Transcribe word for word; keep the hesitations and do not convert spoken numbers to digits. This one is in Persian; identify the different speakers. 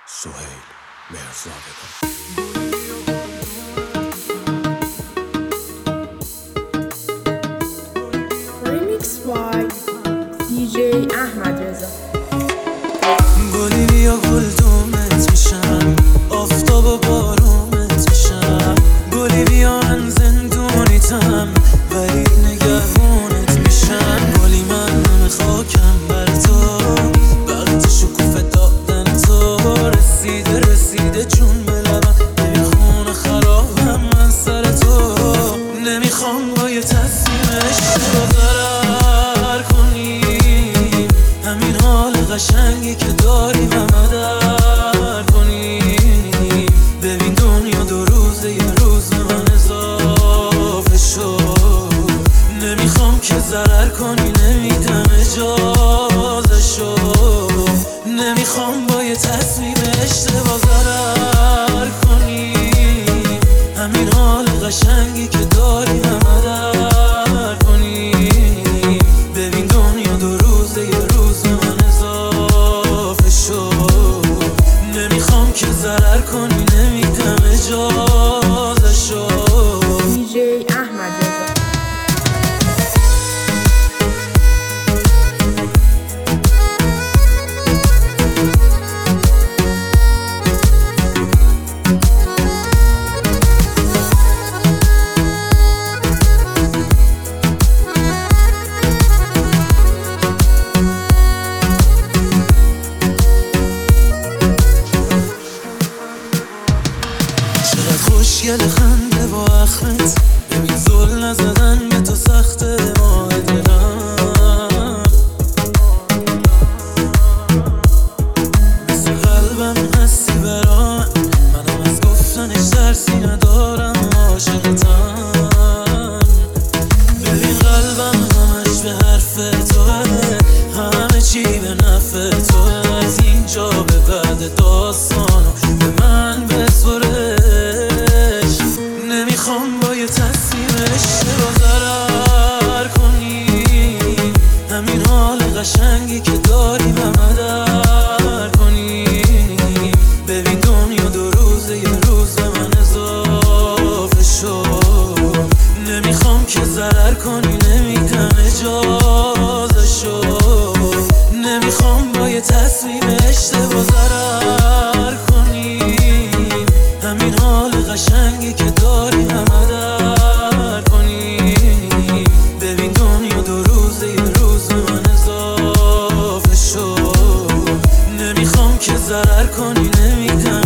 Speaker 1: سهیل مهرزادگان.
Speaker 2: Remix by دی جی احمد رضا.
Speaker 3: گلی بیا گل دومت میشم، آفتاب و بارونت میشم. گلی بیا من زندونیتم ولی نگهبونت میشم. گلی من نم خاکم بر تو، وقت شکوفه دادن تو. رسیده رسیده جون به لبم، ببین خون خرابم من سر تو. نمیخوام با یه تصمیم اشتباه ضرر کنیم، همین حال قشنگی که داریم همه در کنیم. ببین دنیا دو روزه یه روز به من اضافه شد. نمیخوام که ضرر کنی، نمیدم اجازه شد. نمیخوام با یه تصمیم اشتباه ضرر کنیم، همین حال قشنگی که داریم همه در کنیم. ببین دنیا دو روزه یه روز به من اضافه شد. نمیخوام که ضرر کنی، نمیدم اجازه شد.
Speaker 2: دی جی احمد رضا.
Speaker 3: چقدر خوشگل خنده با اخمت، ببین زل نزدن به تو سخته. ماه دلم مثل قلبم هستی برا من، منم از گفتنش ترسی ندارم. عاشقتم ببین قلبم همش به حرف توه، همه چی به نفع توه. از اینجا به بعد داستانو به من بسپرش. نمیخوام با یه تصمیم اشتباه ضرر کنیم، همین حال قشنگی که داریم همه در کنیم. ببین دنیا دو روزه یه روز به من اضافه شد. نمیخوام که ضرر کنی، نمیدم اجازه شد. نمیخوام با یه تصمیم اشتباه ضرر کنیم، همین حال قشنگی که داریم همه در کنیم. ببین دنیا دو روزه یه روز به من اضافه شد. نمیخوام که ضرر کنی، نمیدم